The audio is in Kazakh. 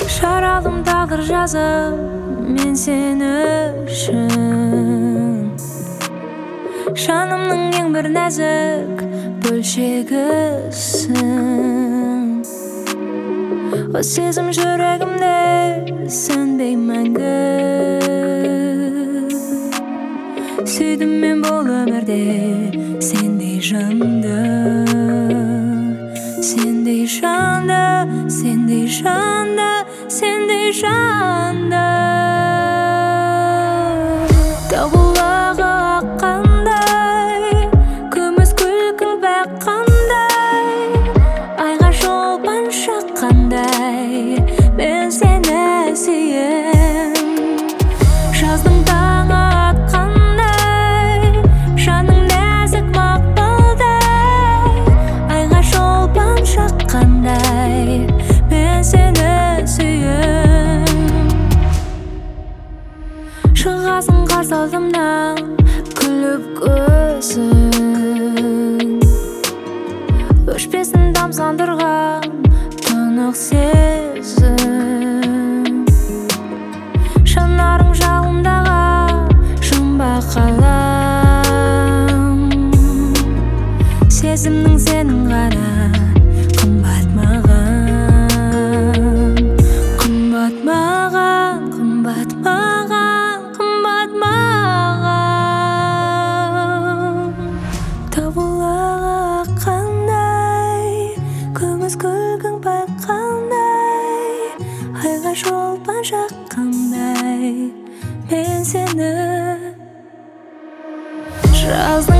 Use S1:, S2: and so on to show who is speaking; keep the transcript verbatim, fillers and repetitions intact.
S1: Жаралым тағдыр жазып мен сен үшін, жанымның ең бір нәзік бөлшегісің. О сезім жүрегімде сөнбей мәңгі, сүйдім мен бұл өмірде сендей жанды, сендей жанды, сендей жанды, сендей жанды. Тауылағы аққандай, күміс күлкің баққандай, айға шолпан шаққандай, мен сені сүйем. Жаздың таңы атқандай, жаның нәзік мақпалдай, айға шолпан шаққандай, мен сені сүйем. Шығасың қарсы алдымнан күліп көзің, өшпесін тамсандырған тұнық сезім. Жанарың жалындаған жұмбақ қалам, сезімнің сенің ғана қымбат маған, қымбат маған, қымбат маған, қымбат маған. Тауылағы аққандай, күміс күлкің баққандай, айға шолпан шаққандай, мен сені жаздың